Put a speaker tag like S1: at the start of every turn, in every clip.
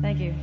S1: Thank you.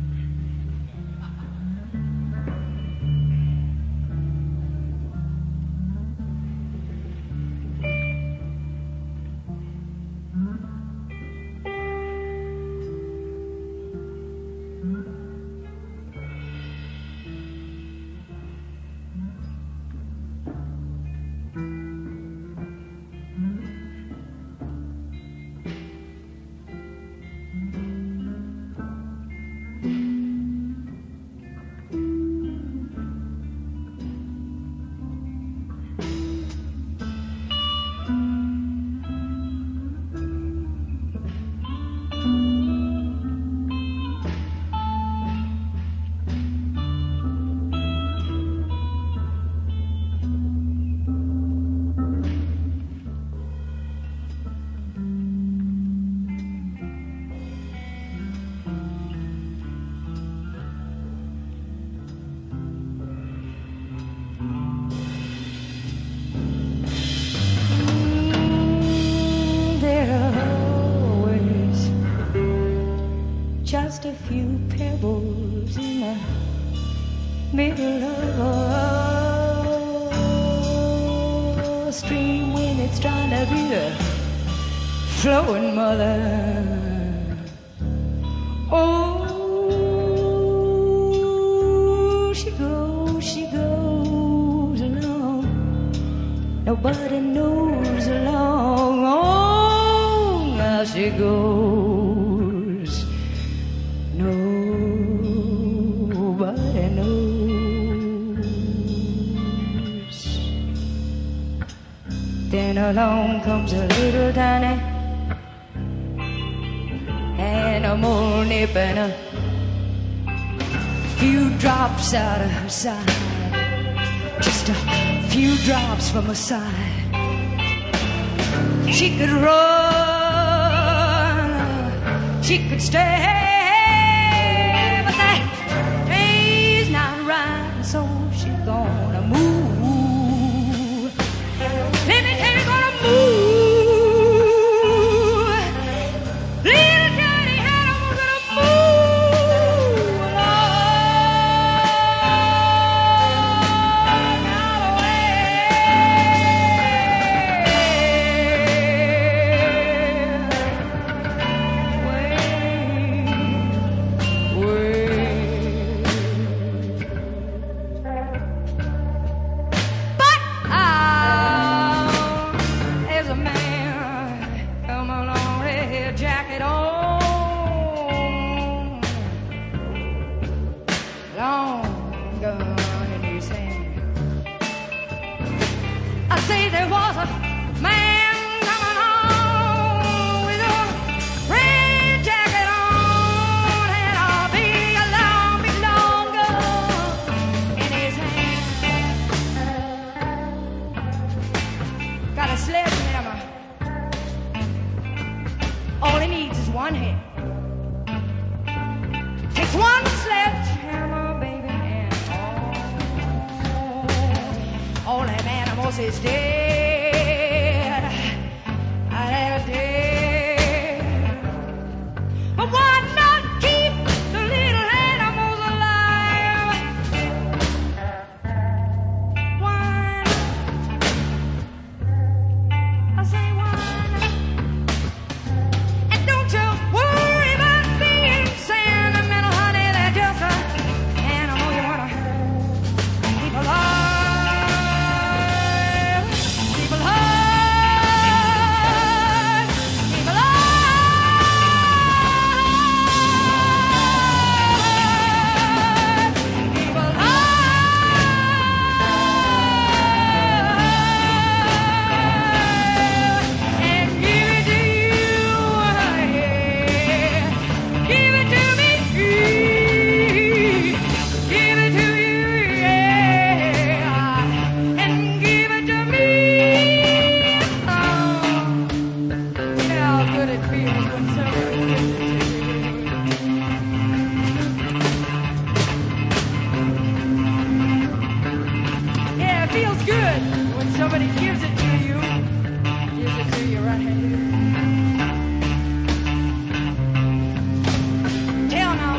S1: Just a few pebbles in the middle of a stream when it's trying to be a flowing mother. Oh, she goes along. Nobody knows along. Oh, how she goes. Nobody knows. Then along comes a little tiny animal nipping a few drops out of her side. Just a few drops from her side. She could run, she could stay. So she's gonna move. Let me tell you, gonna move. Little tiny animal gonna move along all the way. Jacket on, long gun in his hand. I say there was a man coming on with a red jacket on and a big long gun in his hand. Got a sledgehammer. All he needs is one hand. Takes one sledgehammer, baby, and all them animals is dead. They're dead. But why not keep the little animals alive? Why not? I say why not? Don't you worry about being sentimental, honey. They're just an animal you wanna keep alive. Keep alive. Keep alive. Keep alive. And give it to you. Give it to me, give it to you, yeah, and give it to me. Oh, you know how good it feels when somebody gives it to you. Yeah, it feels good when somebody gives it to you. Gives it to you right here. Tell now.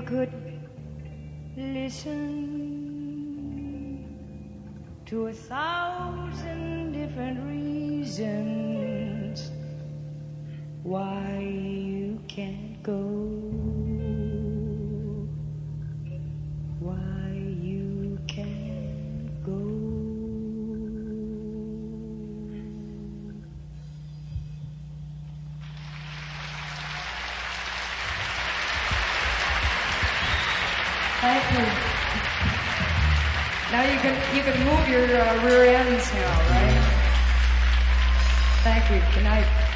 S1: could listen to 1,000 different reasons why you can't go, why you can't go.
S2: Thank you. Now you can move your rear ends now, right? Thank you. Good night.